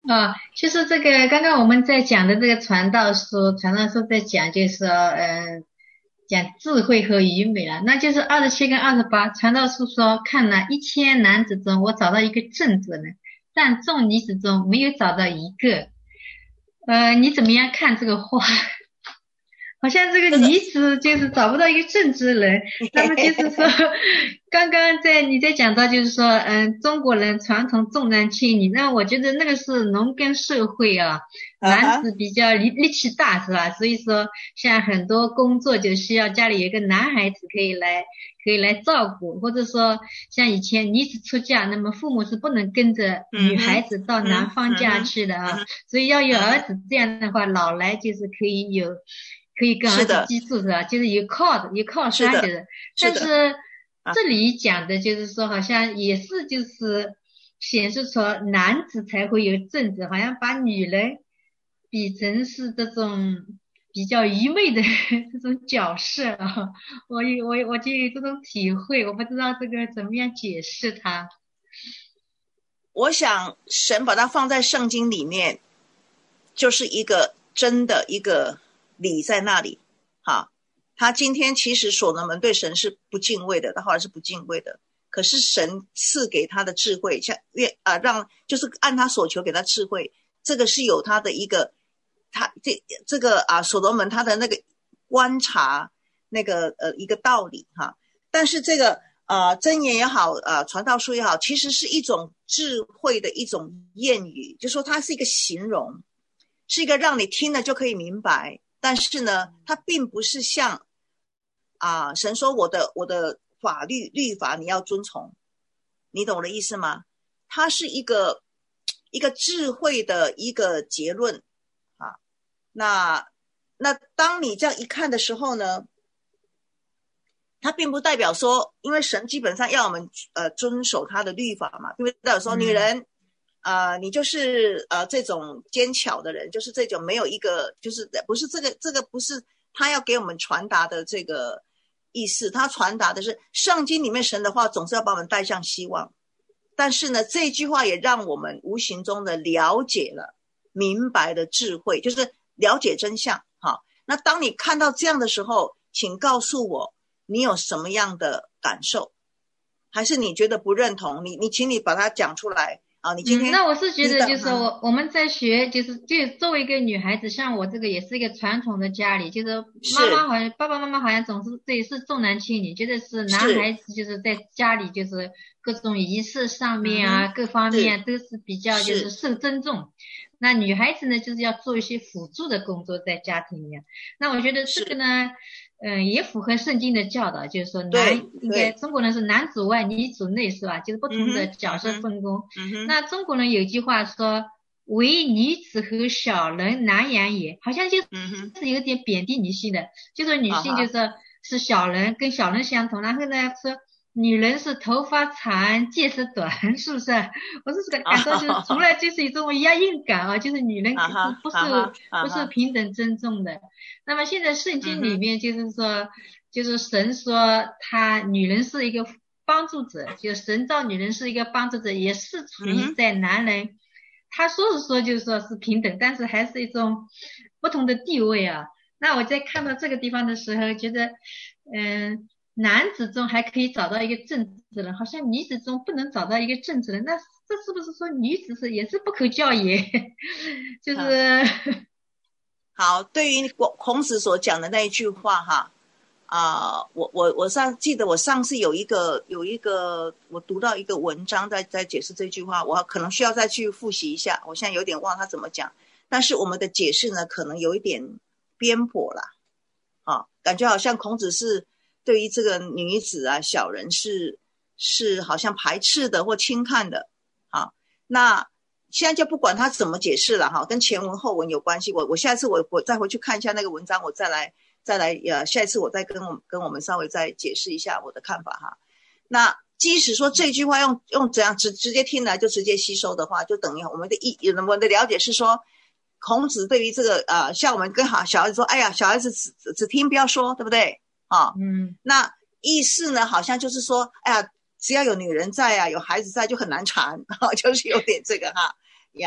其实这个刚刚我们在讲的这个传道书在讲，就是说，讲智慧和愚昧了，那就是27跟28。传道书说，看了1000男子中，我找到一个正直人，但众女子中没有找到一个。你怎么样看这个话？好像这个这个女子就是找不到一个正直人，那么就是说，刚刚你在讲到就是说，中国人传统重男轻女，那我觉得那个是农耕社会啊， 啊哈， 男子比较力气大是吧？所以说，像很多工作就需要家里有一个男孩子可以来照顾，或者说像以前女子出嫁，那么父母是不能跟着女孩嗯哼， 子到男嗯哼， 方家嗯哼， 去的啊。 嗯哼， 所以要有嗯哼， 儿子，这样的话老来就是可以跟儿子是的， 居住是吧？就是有靠山就是的， 是， 是的， 但是啊， 这里讲的就是说，好像也是就是显示出男子才会有正直，好像把女人比成是这种比较愚昧的这种角色啊。我就有这种体会，我不知道这个怎么样解释它。 我想神把它放在圣经里面，就是一个真的一个理在那里。哈，他今天其实所罗门对神是不敬畏的，他后来是不敬畏的。可是神赐给他的智慧，像让就是按他所求给他智慧，这个是有他的一个他这个所罗门他的那个观察那个一个道理哈。但是这个箴言也好，传道书也好，其实是一种智慧的一种谚语，就说它是一个形容，是一个让你听了就可以明白。但是呢，它并不是像神说我的律法你要遵从，你懂我的意思吗？它是一个智慧的一个结论啊。那当你这样一看的时候呢，它并不代表说，因为神基本上要我们遵守他的律法嘛，并不代表说女嗯。 人你就是这种奸巧的人，就是这种没有一个就是不是这个不是他要给我们传达的这个意思，他传达的是圣经里面神的话总是要把我们带向希望，但是呢这句话也让我们无形中的了解了明白的智慧，就是了解真相。好，那当你看到这样的时候，请告诉我你有什么样的感受，还是你觉得不认同？请你把它讲出来啊！你今天那我是觉听得，就是到哈， 我们在学，就作为一个女孩子，像我这个也是一个传统的家里，就是妈妈是好像爸爸妈妈好像总是这也是重男轻女，觉得是男是， 孩子就是在家里就是各种仪式上面啊， 嗯哼， 各方是面都是比较就是是受尊重。那女孩子呢，就是要做一些辅助的工作在家庭里面。那我觉得这个是， 呢。也符合圣经的教导，就是说对对， 中国人是男主外女主内是吧？就是不同的嗯哼角色嗯哼分工。 嗯哼， 那中国人有句话说"唯女子和小人难养也"，好像嗯哼， 是有点贬低女性的，就说女啊哈， 性就是是小人，跟小人相同。然后呢说女人是头发长见识短，是不是？我是感到就是从来就是一种压抑感啊，就是女人是啊哈啊哈不是不是啊哈， 平等尊重的。那么现在圣经里嗯哼， 面就是说，就是神说女人是一个帮助者，就是神造女人是一个帮助者，也是处嗯哼， 于在男人，他说是说就是说是平等，但是还是一种不同的地位啊。那我在看到这个地方的时候，觉得，男子中还可以找到一个正直人，好像女子中不能找到一个正直人，那这是不是说女子也是不可教也？就好， 是好，对于孔子所讲的那一句话哈，我记得我上次有一个我读到一个文章在解释这句话，我可能需要再去复习一下，我现在有点忘他怎么讲，但是我们的解释呢可能有一点偏颇啦，感觉好像孔子是对于这个女子小人是好像排斥的或轻看的，那现在就不管他怎么解释了哈，跟前文后文有关系。我下一次我再回去看一下那个文章，我再来下一次我再跟我们稍微再解释一下我的看法哈。那即使说这句话用怎样直接听来就直接吸收的话，就等于我们的了解是说，孔子对于这个像我们跟小孩子说，哎呀，小孩子只听不要说，对不对嗯。 那意思呢，好像就是说，哎呀，只要有女人在有孩子在就很难缠，就是有点这个呀。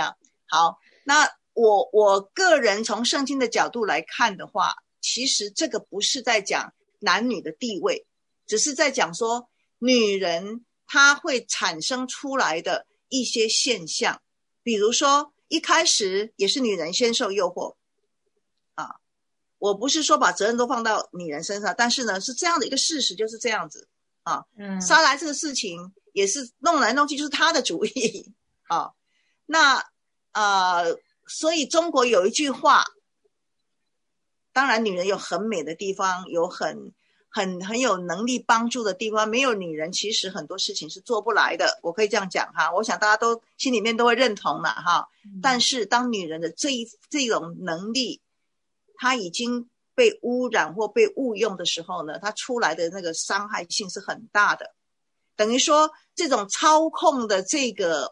好，那我个人从圣经的角度来看的话，其实这个不是在讲男女的地位，只是在讲说女人她会产生出来的一些现象，比如说一开始也是女人先受诱惑啊，我不是说把责任都放到女人身上，但是呢是这样的一个事实，就是这样子啊。撒莱这个事情也是弄来弄去就是她的主意啊。那所以中国有一句话，当然女人有很美的地方，有很有能力帮助的地方，没有女人其实很多事情是做不来的，我可以这样讲哈，我想大家都心里面都会认同了哈。但是当女人的这种能力她已经被污染或被误用的时候呢，她出来的那个伤害性是很大的。等于说这种操控的这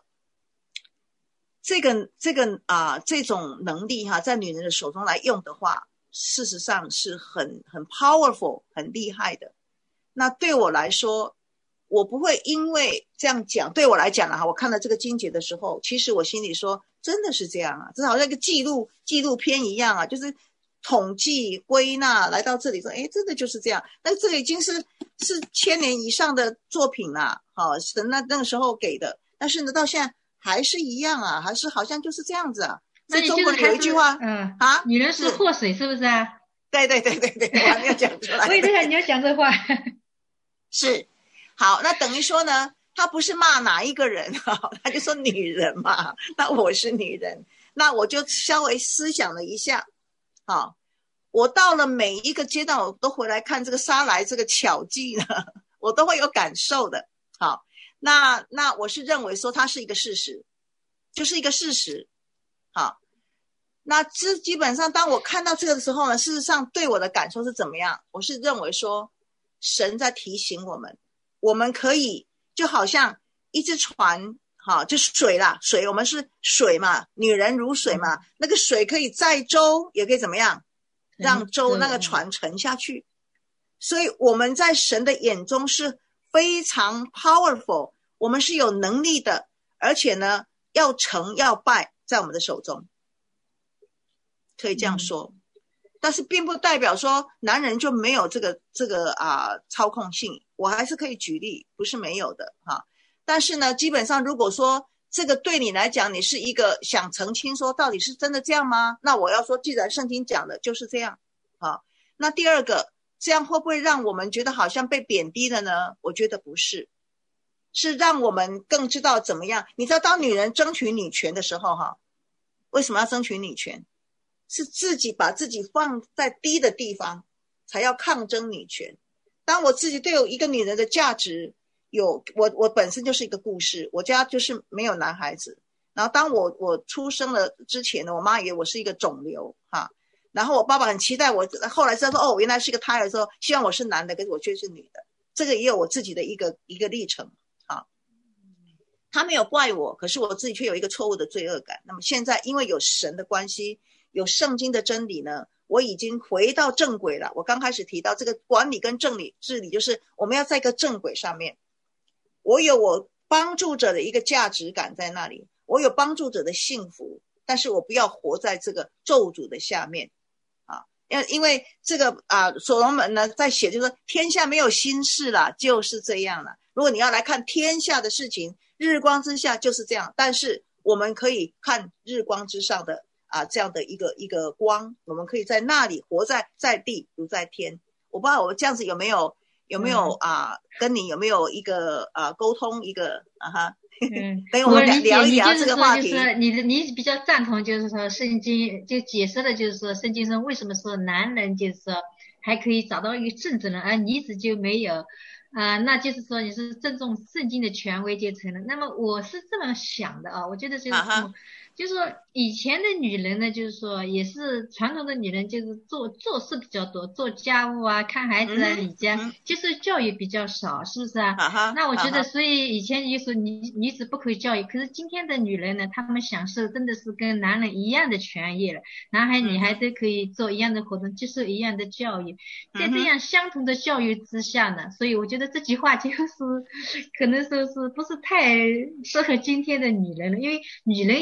种能力哈，在女人的手中来用的话，事实上是很 powerful 很厉害的。那对我来说，我不会因为这样讲，对我来讲哈，我看到这个经节的时候，其实我心里说真的是这样啊，这好像一个纪录片一样啊，就是统计归纳来到这里说，诶，真的就是这样。但这个已经是1000年以上的作品啦，神那个时候给的，但是呢到现在还是一样啊，还是好像就是这样子啊。所以中国人有一句话， 女人是祸水，是不是啊？ 对，我还没有讲出来。 我以为你要讲这话。 是，好，那等于说呢，他不是骂哪一个人，他就说女人嘛，那我是女人，那我就稍微思想了一下，我到了每一个阶段，我都回来看这个撒莱这个巧计呢，我都会有感受的。好，那我是认为说它是一个事实，就是一个事实。好，那基本上当我看到这个的时候呢，事实上对我的感受是怎么样？我是认为说神在提醒我们可以就好像一只船，就是水啦，水我们是水嘛，女人如水嘛，那个水可以载舟，也可以怎么样让舟那个船沉下去。所以我们在神的眼中是非常 powerful， 我们是有能力的，而且呢要成要败在我们的手中，可以这样说。但是并不代表说男人就没有这个操控性，我还是可以举例，不是没有的但是呢基本上如果说这个对你来讲你是一个想澄清说到底是真的这样吗？那我要说既然圣经讲的就是这样那第二个，这样会不会让我们觉得好像被贬低了呢？我觉得不是，是让我们更知道怎么样。你知道当女人争取女权的时候为什么要争取女权？是自己把自己放在低的地方才要抗争女权。当我自己对有一个女人的价值有我本身就是一个故事，我家就是没有男孩子，然后当我出生了之前呢，我妈以为我是一个肿瘤然后我爸爸很期待我，后来知道说我原来是个胎儿的时候，希望我是男的，可是我却是女的，这个也有我自己的一个历程他没有怪我，可是我自己却有一个错误的罪恶感。那么现在因为有神的关系，有圣经的真理呢，我已经回到正轨了。我刚开始提到这个管理跟治理，就是我们要在一个正轨上面，我有我帮助者的一个价值感在那里，我有帮助者的幸福，但是我不要活在这个咒诅的下面因为这个所罗门呢在写就是说天下没有新事啦，就是这样啦。如果你要来看天下的事情，日光之下就是这样，但是我们可以看日光之上的这样的一个光，我们可以在那里活在地如在天。我不知道我这样子有没有跟你有没有一个沟通一个等我们聊一聊这个话题。 就是你比较赞同，就是说圣经就解释了，就是说圣经上为什么说男人就是说还可以找到一个正直人，而女子就没有那就是说你是尊重圣经的权威阶层的。那么我是这么想的我觉得就是说就是说以前的女人呢，就是说也是传统的女人，就是做事比较多，做家务看孩子理家，就是教育比较少，是不是那我觉得所以以前就是女子不可以教育，可是今天的女人呢，她们享受真的是跟男人一样的权益了，男孩女孩都可以做一样的活动，接受一样的教育，在这样相同的教育之下呢，所以我觉得这句话就是可能说是不是太适合今天的女人了，因为女人也是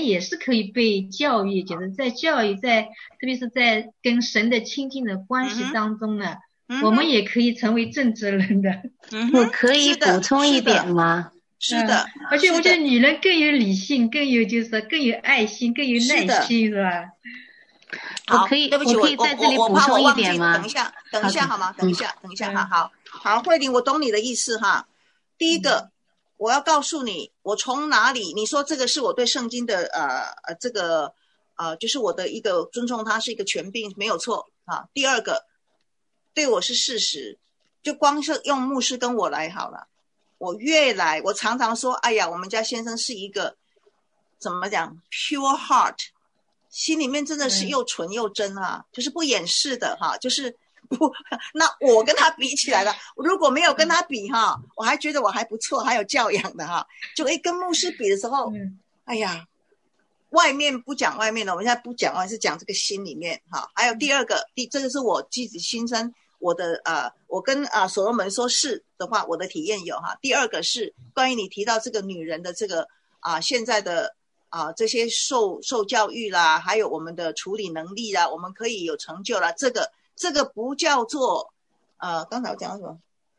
可以被教育，就是在教育，特别是在跟神的亲近的关系当中呢，我们也可以成为正直人的。 我可以补充一点吗？ 是的， 而且我觉得女人更有理性，更有更有爱心，更有耐心，是吧？ 好， 对不起， 我可以在这里补充一点吗？ 等一下好吗？等一下哈，好，慧玲，我懂你的意思哈。第一个，我要告诉你，我从哪里？你说这个是我对圣经的这个就是我的一个尊重，它是一个权柄，没有错啊。第二个，对我是事实，就光是用牧师跟我来好了。我常常说，哎呀，我们家先生是一个怎么讲 ，pure heart。心里面真的是又纯又真啊，就是不掩饰的哈，就是不。那我跟他比起来了，如果没有跟他比哈，我还觉得我还不错，还有教养的哈。就跟牧师比的时候，哎呀，外面不讲外面的，我们现在不讲外面，是讲这个心里面哈。还有第二个，这个是我自己心声，我的我跟所罗门说是的话，我的体验有哈。第二个是关于你提到这个女人的这个现在的。这些受教育啦，还有我们的处理能力啦，我们可以有成就啦。这个不叫做刚才我讲到什么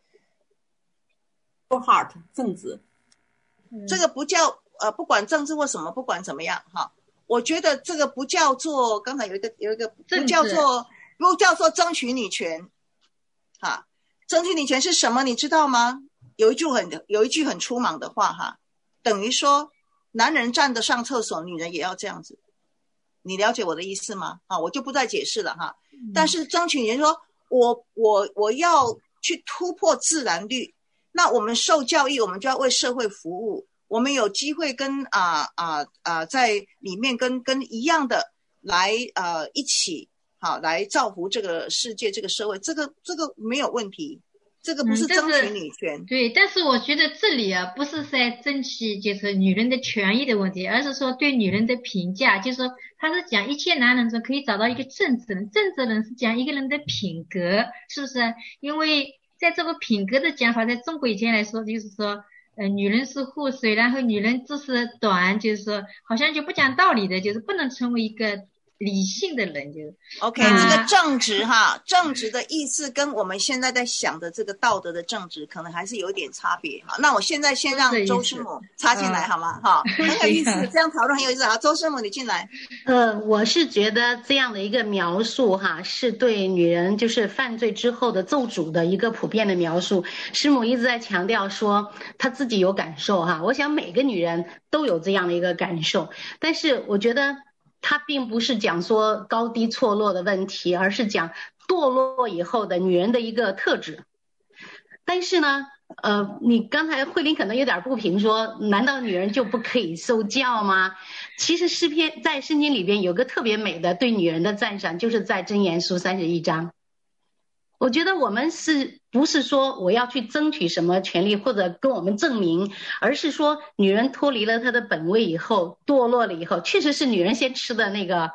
heart 正直， 这个不叫不管政治或什么，不管怎么样哈，我觉得这个不叫做刚才有一个不叫做争取女权哈。争取女权是什么？你知道吗？有一句很粗莽的话哈，等于说。男人站得上厕所，女人也要这样子，你了解我的意思吗？我就不再解释了哈。但是争取人说，我要去突破自然律，那我们受教育，我们就要为社会服务，我们有机会跟在里面跟一样的来一起好来造福这个世界这个社会，这个没有问题。这个不是争取女权， 对，但是我觉得这里不是在争取就是女人的权益的问题，而是说对女人的评价，就是说他是讲一切男人中可以找到一个正直人，正直人是讲一个人的品格，是不是？因为在这个品格的讲法，在中国以前来说，就是说女人是护水，然后女人知识短，就是说好像就不讲道理的，就是不能成为一个理性的人就 OK，这个正直哈，正直的意思跟我们现在在想的这个道德的正直可能还是有一点差别哈。那我现在先让周师母插进来好吗？哈，很有意思，这样讨论很有意思。好，周师母你进来。 我是觉得这样的一个描述哈，是对女人就是犯罪之后的咒诅的一个普遍的描述。师母一直在强调说她自己有感受哈，我想每个女人都有这样的一个感受，但是我觉得。它并不是讲说高低错落的问题，而是讲堕落以后的女人的一个特质。但是呢，你刚才慧玲可能有点不平说，难道女人就不可以受教吗？其实诗篇在圣经里边有个特别美的对女人的赞赏，就是在箴言书31章。我觉得我们不是说我要去争取什么权利或者跟我们证明，而是说女人脱离了她的本位以后，堕落了以后，确实是女人先吃的那个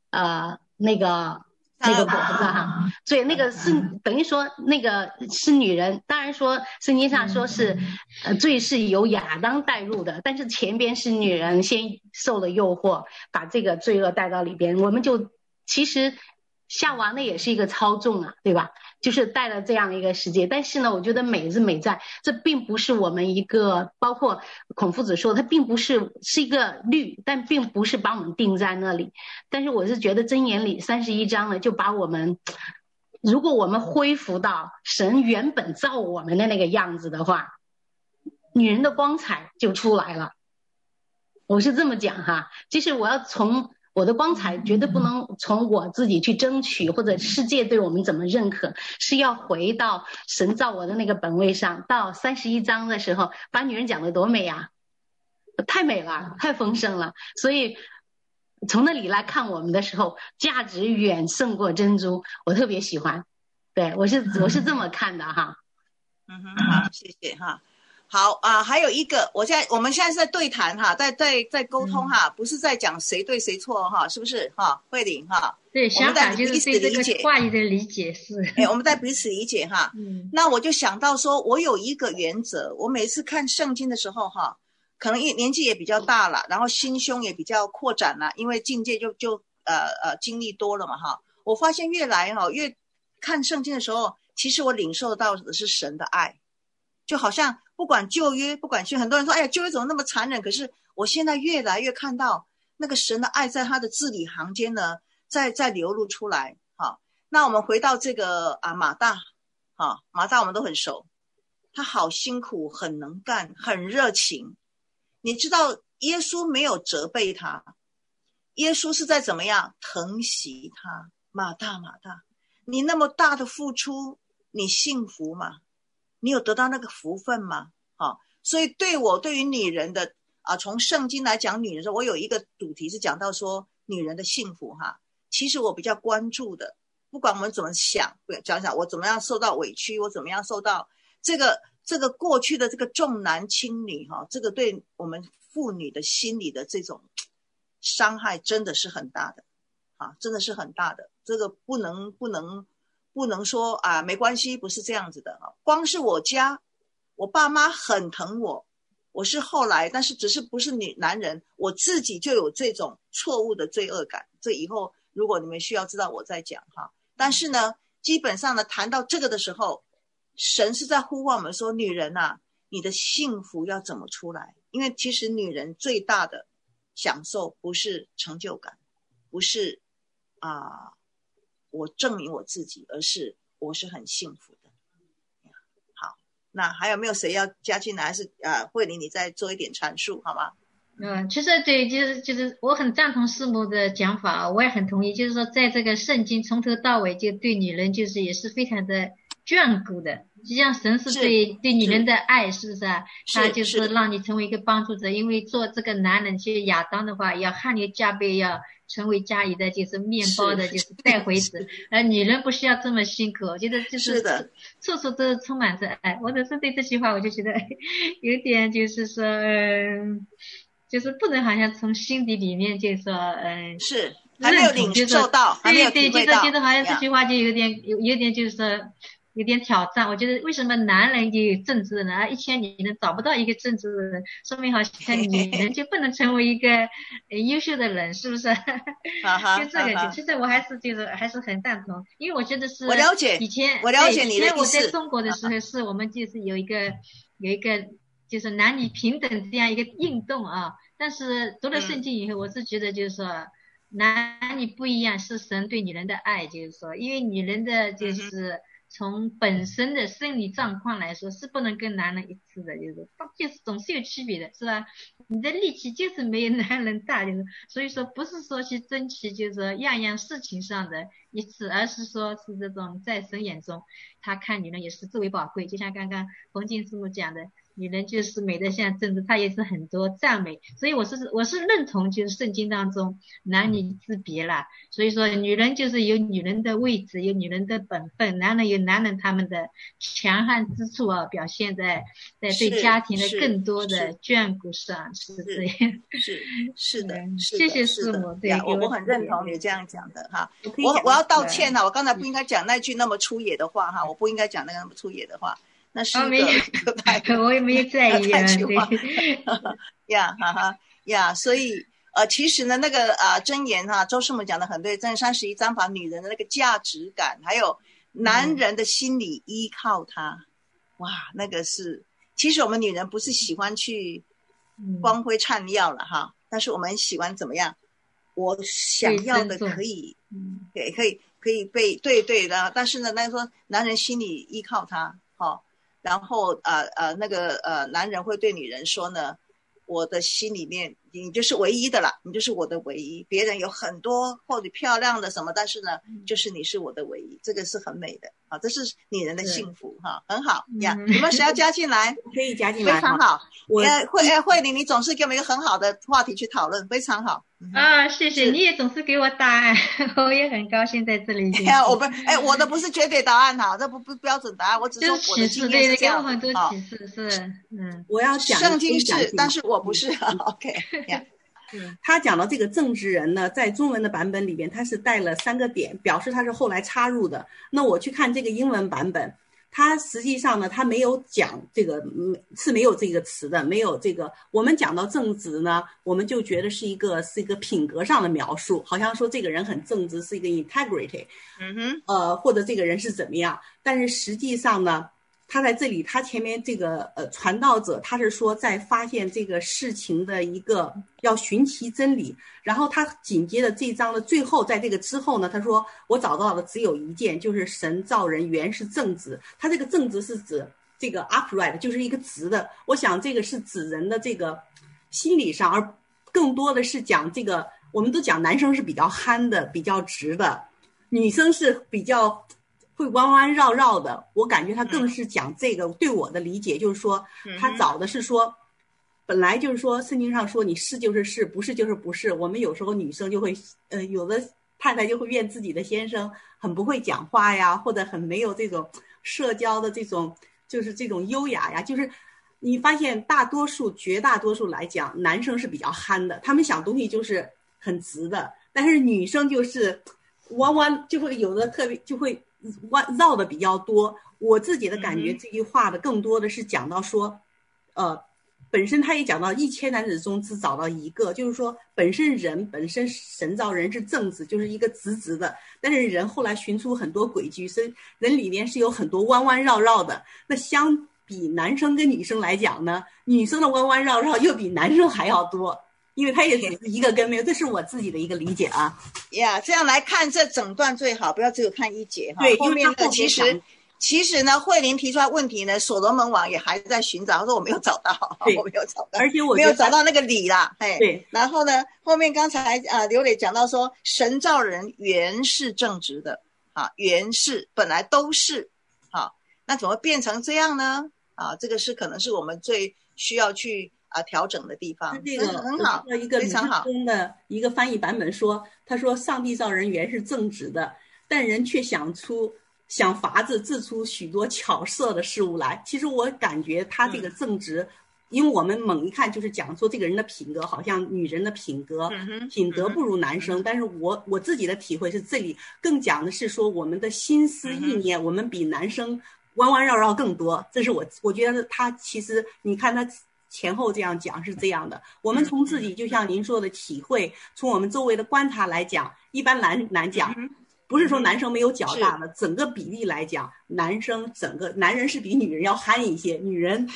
果子哈，所以那个是等于说那个是女人。当然说圣经上说是罪是由亚当带入的，但是前边是女人先受了诱惑，把这个罪恶带到里边，我们就其实夏娃那也是一个操纵啊，对吧？就是带了这样一个世界。但是呢，我觉得美是美在这并不是我们一个，包括孔夫子说它并不是一个律，但并不是把我们定在那里。但是我是觉得箴言里31章呢，就把我们，如果我们恢复到神原本造我们的那个样子的话，女人的光彩就出来了。我是这么讲哈，就是我要从我的光彩绝对不能从我自己去争取，或者世界对我们怎么认可，是要回到神造我的那个本位上。到31章的时候，把女人讲得多美啊，太美了，太丰盛了。所以从那里来看我们的时候，价值远胜过珍珠，我特别喜欢。对，我是这么看的哈。 好，谢谢哈。好还有一个，我们现在是在对谈哈，在沟通哈，不是在讲谁对谁错哈，是不是哈？慧玲哈， 对，想法就是对这个话语的理解是， 我们在彼此理解哈。那我就想到说，我有一个原则，我每次看圣经的时候哈， 可能年纪也比较大了，然后心胸也比较扩展了，因为境界就经历多了嘛哈。我发现越看圣经的时候，其实我领受到的是神的爱，就好像不管旧约，不管很多人说，哎呀，旧约怎么那么残忍？可是我现在越来越看到那个神的爱在他的字里行间呢，在流露出来。好，那我们回到这个马大，马大我们都很熟，他好辛苦，很能干，很热情。你知道耶稣没有责备他，耶稣是在怎么样疼惜他。马大，你那么大的付出，你幸福吗？你有得到那个福分吗？所以对于女人的从圣经来讲女人的时候，我有一个主题是讲到说女人的幸福哈。其实我比较关注的，不管我们怎么想我怎么样受到委屈，我怎么样受到这个过去的这个重男轻女这个对我们妇女的心理的这种伤害真的是很大的真的是很大的。这个不能说没关系，不是这样子的光是我家，我爸妈很疼我，我是后来，但是只是不是男人，我自己就有这种错误的罪恶感。这以后如果你们需要知道我再讲但是呢，基本上呢，谈到这个的时候，神是在呼唤我们说，女人你的幸福要怎么出来？因为其实女人最大的享受不是成就感，不是我证明我自己，而是我是很幸福的。好，那还有没有谁要加进来？还是慧玲你再做一点阐述好吗？ 其实对，就是我很赞同师母的讲法，我也很同意。就是说，在这个圣经从头到尾就对女人就是也是非常的眷顾的，就像神是对女人的爱，是不是啊？他就是让你成为一个帮助者。因为做这个男人，其实亚当的话要汗流浃背，要成为家里的就是面包的就是带回子，而女人不需要这么辛苦。我觉得就是处处都充满着爱。我只是对这句话我就觉得有点就是说就是不能好像从心底里面就是说是还没有领受到，还没有体会到， 觉得好像这句话就有点就是说有点挑战。我觉得为什么男人就有正直的人，1000女人找不到一个正直的人，说明好像女人就不能成为一个优秀的人，是不是？就这个其实我还是很赞同。因为我觉得是我了解以前你的意思。 我在中国的时候是我们就是有一个就是男女平等这样一个运动但是读了圣经以后，我是觉得就是说男女不一样，是神对女人的爱。就是说因为女人的就是从本身的生理状况来说是不能跟男人一致的，就是总是有区别的，是吧？你的力气就是没有男人大，所以说不是说去争取就是说样样事情上的一致，而是说是这种在神眼中他看女人也是最为宝贵。就像刚刚冯静师母讲的，女人就是美的像珍珠，她也是很多赞美。所以我是认同就是圣经当中男女之别啦。所以说女人就是有女人的位置，有女人的本分，男人有男人他们的强悍之处表现在对家庭的更多的眷顾上。是这样。 是的， 谢谢师母。对， 我很认同你这样讲的我要道歉我刚才不应该讲那句那么粗野的话我不应该讲那么粗野的话，那是一个我也没有在意所以其实呢那个箴言周师母讲的很对，箴言31章把女人的那个价值感还有男人的心理依靠他哇，那个是其实我们女人不是喜欢去光辉灿耀了但是我们喜欢怎么样，我想要的可以可以被对的，但是呢那说男人心里依靠他然后那个男人会对女人说呢，我的心里面你就是唯一的啦，你就是我的唯一，别人有很多或者漂亮的什么，但是呢就是你是我的唯一，这个是很美的这是女人的幸福很好有没有谁要加进来？ 可以加进来， 非常好。慧玲你总是给我们一个很好的话题去讨论，非常好谢谢你也总是给我答案我也很高兴在这里我的不是绝对答案这不标准答案，我只说我的经验是这样给我很多启示是我要讲圣经是，但是我不是OK 他讲到这个正直人呢，在中文的版本里边他是带了3个点，表示他是后来插入的。那我去看这个英文版本， 它实际上呢，它没有讲这个，是没有这个词的，没有这个。我们讲到正直呢，我们就觉得是一个品格上的描述，好像说这个人很正直，是一个 integrity，或者这个人是怎么样。但是实际上呢，他在这里，他前面这个传道者，他是说在发现这个事情的一个要寻其真理，然后他紧接着这章的最后，在这个之后呢，他说我找到的只有一件，就是神造人原是正直。他这个正直是指这个 upright， 就是一个直的。我想这个是指人的这个心理上，而更多的是讲这个，我们都讲男生是比较憨的，比较直的，女生是比较会弯弯绕绕的。我感觉他更是讲这个，对我的理解就是说，他找的是说，本来就是说圣经上说你是就是是，不是就是不是。我们有时候女生就会，有的太太就会怨自己的先生很不会讲话呀，或者很没有这种社交的这种，就是这种优雅呀。就是你发现绝大多数来讲，男生是比较憨的，他们想东西就是很直的，但是女生就是弯弯，就会有的特别就会绕的比较多。我自己的感觉，这句话的更多的是讲到说，本身他也讲到1000男子中只找到一个，就是说本身神造人是正直，就是一个直直的，但是人后来寻出很多诡计，所以人里面是有很多弯弯绕绕的。那相比男生跟女生来讲呢，女生的弯弯绕绕又比男生还要多，因为他也只是一个跟没有，这是我自己的一个理解啊。 呀，这样来看这整段最好，不要只有看一节哈。 对， 后面的其实呢，慧玲提出来问题呢，所罗门王也还在寻找，他说我没有找到，我没有找到， 而且我没有找到那个理啦。 对。 然后呢，后面刚才刘磊讲到说，神造人原是正直的啊，原是本来都是啊，那怎么变成这样呢？啊，这个是可能是我们最需要去调整的地方。 这个很好，非常好。 中的一个翻译版本说，他说上帝造人原是正直的，但人却想法子制出许多巧色的事物来。其实我感觉他这个正直，因为我们猛一看就是讲说这个人的品格，好像女人的品格不如男生，但是我自己的体会是，这里更讲的是说我们的心思意念，我们比男生弯弯绕绕更多。这是我觉得他其实你看他前后这样讲是这样的。我们从自己就像您说的体会，从我们周围的观察来讲，一般难讲。不是说男生没有较大的，整个比例来讲，男人是比女人要憨一些，女人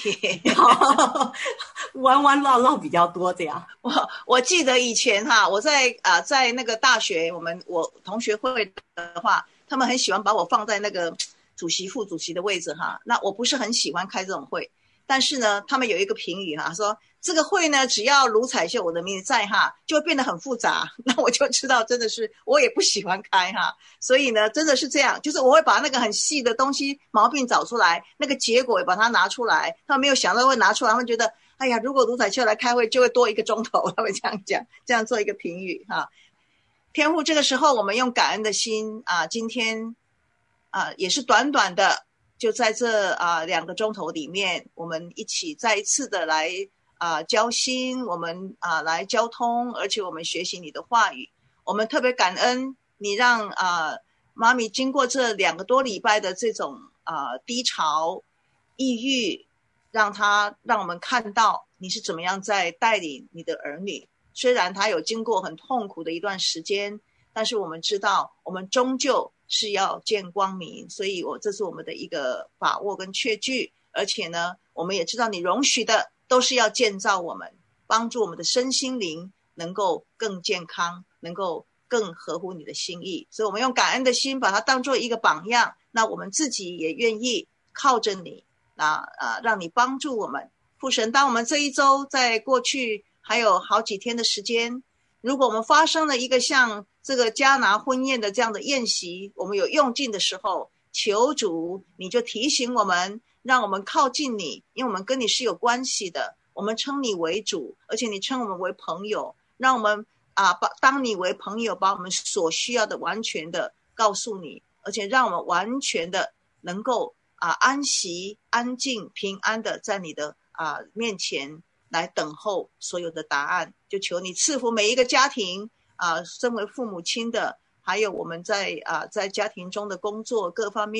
弯弯绕绕比较多。这样， 我记得以前我在那个大学，我同学会的话，他们很喜欢把我放在那个主席副主席的位置那我不是很喜欢开这种会，但是呢，他们有一个评语说这个会呢，只要卢彩秀我的名字在就会变得很复杂，那我就知道真的是我也不喜欢开所以呢，真的是这样，就是我会把那个很细的东西毛病找出来，那个结果也把它拿出来。他们没有想到会拿出来，他们觉得哎呀，如果卢彩秀来开会就会多1个钟头，他会这样讲，这样做一个评语天父，这个时候我们用感恩的心今天也是短短的，就在这2个钟头里面，我们一起再一次的来交心，我们来交通，而且我们学习你的话语。我们特别感恩你让妈咪经过这2个多礼拜的这种低潮抑郁，让我们看到你是怎么样在带领你的儿女。虽然他有经过很痛苦的一段时间，但是我们知道我们终究是要见光明，所以这是我们的一个把握跟确据。而且呢，我们也知道你容许的都是要建造我们，帮助我们的身心灵能够更健康，能够更合乎你的心意。所以我们用感恩的心把它当作一个榜样，那我们自己也愿意靠着你让你帮助我们。父神，当我们这一周在过去还有好几天的时间，如果我们发生了一个像这个迦拿婚宴的这样的宴席，我们有用尽的时候，求主你就提醒我们，让我们靠近你，因为我们跟你是有关系的，我们称你为主，而且你称我们为朋友，让我们当你为朋友，把我们所需要的完全的告诉你，而且让我们完全的能够安息安静平安的在你的面前来等候所有的答案。就求你赐福每一个家庭身为父母亲的，还有我们在家庭中的工作各方面，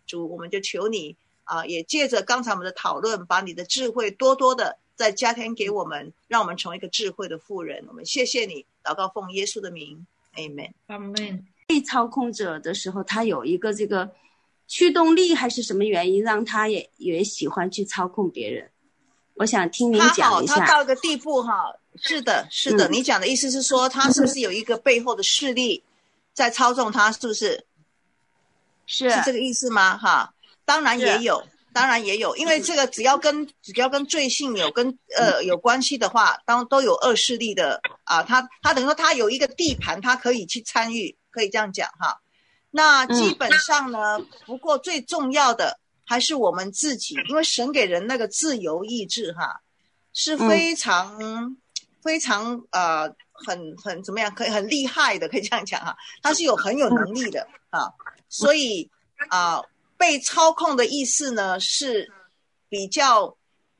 主，我们就求你也借着刚才我们的讨论，把你的智慧多多的再加添给我们，让我们成为一个智慧的妇人。我们谢谢你，祷告奉耶稣的名 Amen。 Amen。 被操控者的时候，他有一个这个驱动力还是什么原因让他也喜欢去操控别人？我想听您讲一下。 他到一个地步是的，你讲的意思是说他是不是有一个背后的势力在操纵他，是不是？是这个意思吗？当然也有，因为这个只要跟罪性有关系的话，都有恶势力的他等于说他有一个地盘，他可以去参与，可以这样讲那基本上呢，不过最重要的还是我们自己，因为神给人那个自由意志是非常非常很怎么样，可以很厉害的，可以这样讲他是很有能力的所以被操控的意思呢是比较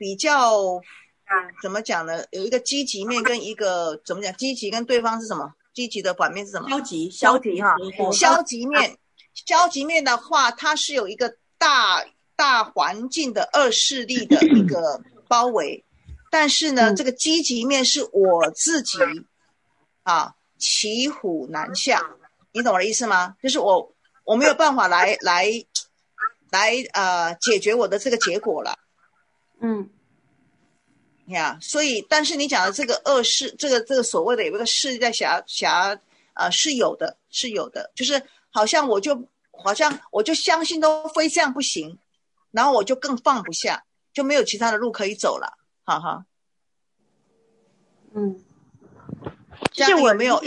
怎么讲呢？有一个积极面跟一个怎么讲？积极跟对方是什么？积极的反面是什么？消极消极面的话，它是有一个大环境的恶势力的一个包围，但是呢，这个积极面是我自己骑虎难下，你懂我的意思吗？就是我没有办法来解决我的这个结果了。所以但是你讲的这个恶势，这个所谓的有一个势力在是有的，就是好像我就相信都非这样不行，然后我就更放不下，就没有其他的路可以走了。这样有没有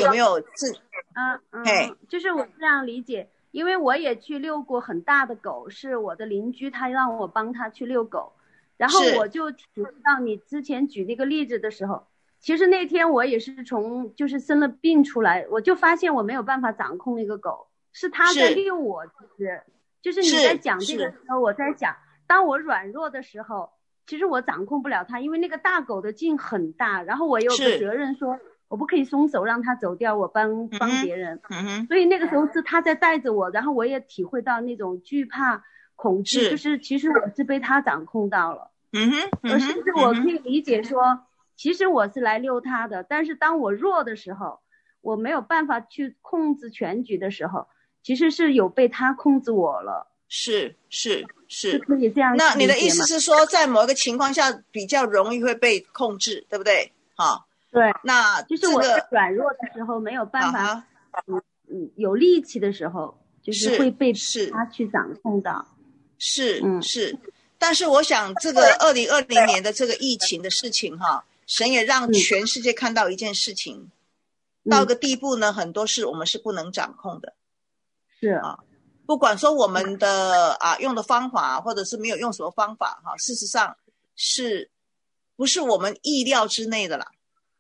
就是我这样理解，因为我也去遛过很大的狗，是我的邻居，他让我帮他去遛狗，然后我就体会到你之前举那个例子的时候，其实那天我也是就是生了病出来，我就发现我没有办法掌控那个狗，是他在遛我，就是你在讲这个时候，我在想，当我软弱的时候，其实我掌控不了他，因为那个大狗的劲很大，然后我有个责任说我不可以松手让他走掉，我帮别人。所以那个时候是他在带着我，然后我也体会到那种惧怕恐惧，就是其实我是被他掌控到了。而甚至我可以理解说，其实我是来遛他的，但是当我弱的时候，我没有办法去控制全局的时候，其实是有被他控制我了。 是可以这样理解吗？ 那你的意思是说，在某一个情况下比较容易会被控制，对不对？ 对， 那就是我在软弱的时候没有办法有力气的时候，就是会被他去掌控到。 是，但是我想这个2020年的这个疫情的事情神也让全世界看到一件事情，到个地步呢，很多事我们是不能掌控的。不管说我们的用的方法，或者是没有用什么方法事实上是不是我们意料之内的啦。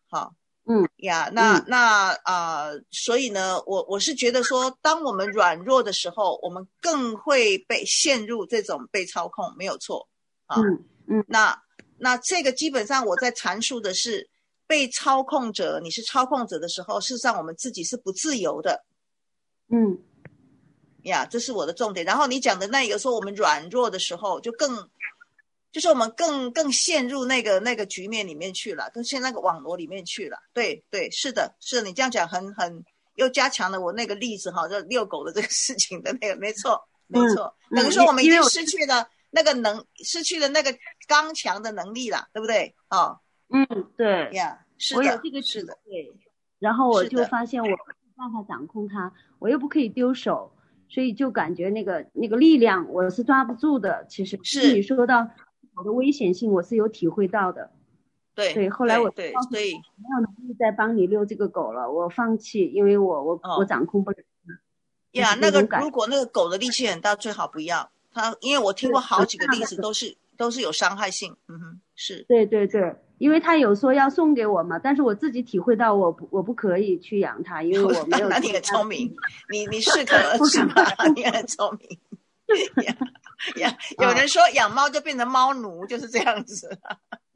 所以呢，我是觉得说，当我们软弱的时候，我们更会被陷入这种被操控，没有错那这个基本上我在阐述的是，被操控者，你是操控者的时候，事实上我们自己是不自由的。这是我的重点。然后你讲的那个说我们软弱的时候，就是我们更陷入那个局面里面去了，更陷那个网罗里面去了。对，是的，你这样讲很又加强了我那个例子就遛狗的这个事情的那个，没错。等于说我们已经失去了那个刚强的能力了，对不对？ 对， 是的， 我有这个体会，然后我就发现我没有办法掌控它，我又不可以丢手，所以就感觉那个力量我是抓不住的。其实是你说到我的危险性，我是有体会到的。对，后来我所以没有能力再帮你遛这个狗了，我放弃，因为我掌控不了它。 那个如果那个狗的力气很大，最好不要它，因为我听过好几个例子都是有伤害性。是。对， 因为他有说要送给我嘛，但是我自己体会到我不可以去养它，因为我没有。 那你很聪明，你适可而止嘛，你很聪明。有人说养猫就变成猫奴，就是这样子。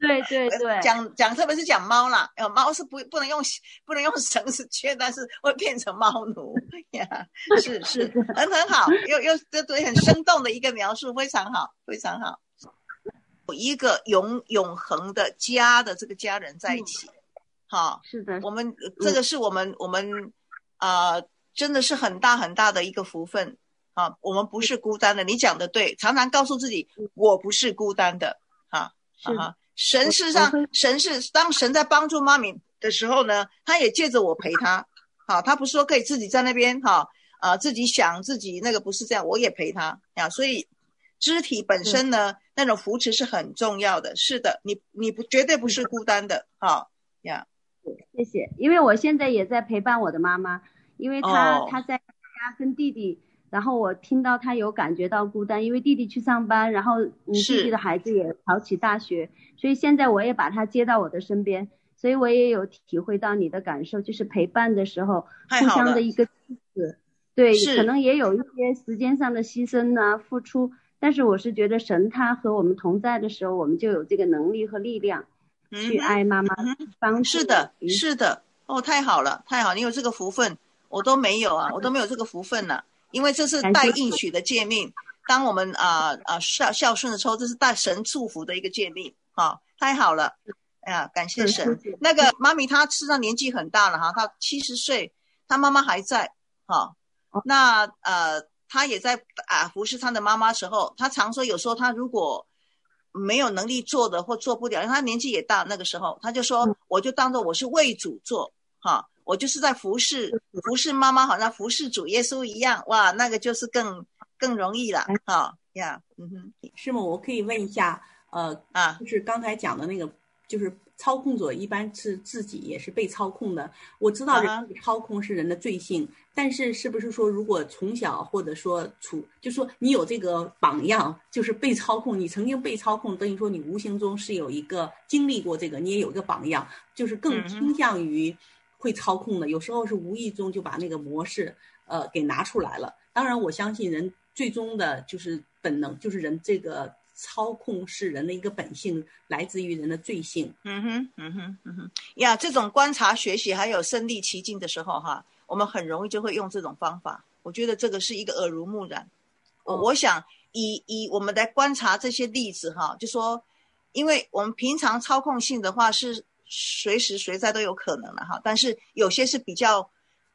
对对对， 讲特别是讲猫啦，猫是不能用绳子圈，但是会变成猫奴呀，是很好，又这对很生动的一个描述，非常好非常好。有一个永恒的家的这个家人在一起，好， 是的， 我们这个是我们真的是很大很大的一个福分啊！我们不是孤单的，你讲的对，常常告诉自己我不是孤单的啊！神事实上，当神在帮助妈咪的时候呢，他也借着我陪他，好，他不是说可以自己在那边自己想自己那个，不是这样，我也陪他呀。所以肢体本身呢，那种扶持是很重要的。是的，你绝对不是孤单的，呀。 谢谢，因为我现在也在陪伴我的妈妈，因为她在家跟弟弟，然后我听到她有感觉到孤单，因为弟弟去上班，然后弟弟的孩子也考起大学，所以现在我也把他接到我的身边，所以我也有体会到你的感受，就是陪伴的时候互相的一个支持，对，可能也有一些时间上的牺牲啊付出，但是我是觉得神他和我们同在的时候，我们就有这个能力和力量去爱妈妈，帮助。 是的，太好了，太好，你有这个福分，我都没有啊，我都没有这个福分呢，因为这是带应许的诫命，当我们孝顺的时候，这是带神祝福的一个诫命太好了，哎呀，感谢神。那个妈咪她事实上年纪很大了她70岁，她妈妈还在那她也在服侍她的妈妈时候，她常说有时候她如果没有能力做的或做不了，因为他年纪也大，那个时候他就说我就当做我是为主做我就是在服侍妈妈，好像服侍主耶稣一样，哇，那个就是更容易了师母，我可以问一下就是刚才讲的那个，就是操控者一般是自己也是被操控的，我知道人的操控是人的罪性，但是是不是说如果从小或者说就说你有这个榜样，就是被操控，你曾经被操控，等于说你无形中是有一个经历过这个，你也有一个榜样，就是更倾向于会操控的，有时候是无意中就把那个模式给拿出来了。当然我相信人最终的就是本能，就是人这个操控是人的一个本性，来自于人的罪性。 这种观察学习还有身历其境的时候我们很容易就会用这种方法，我觉得这个是一个耳濡目染。我想以我们来观察这些例子就说，因为我们平常操控性的话是随时随在都有可能的但是有些是比较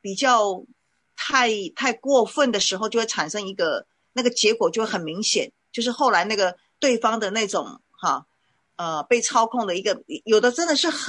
太过分的时候，就会产生一个那个结果就会很明显，就是后来那个对方的那种被操控的一个，有的真的是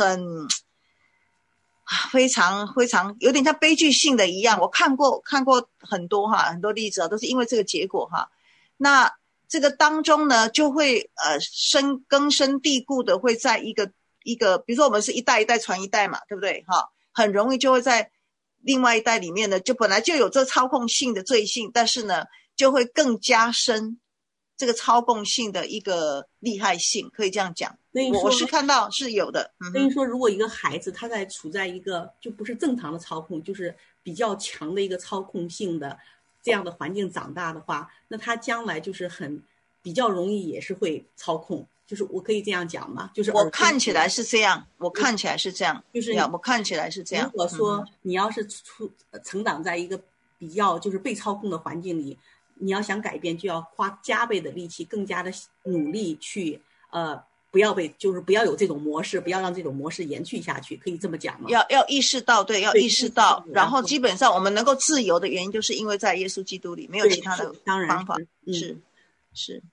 非常非常有点像悲剧性的一样。我看过很多例子都是因为这个结果那这个当中呢就会根深蒂固的会在一个比如说我们是一代一代传一代嘛，对不对很容易就会在另外一代里面呢，就本来就有这操控性的罪性，但是呢就会更加深这个操控性的一个厉害性，可以这样讲。我是看到是有的。 所以说如果一个孩子他处在一个就不是正常的操控，就是比较强的一个操控性的这样的环境长大的话，那他将来就是比较容易也是会操控，就是我可以这样讲吗？就是我看起来是这样，我看起来是这样。如果说你要是成长在一个比较就是被操控的环境里，你要想改变，就要花加倍的力气，更加的努力去不要有这种模式，不要让这种模式延续下去，可以这么讲吗？ 要意识到，对，要意识到，然后基本上我们能够自由的原因，就是因为在耶稣基督里没有其他的方法。是。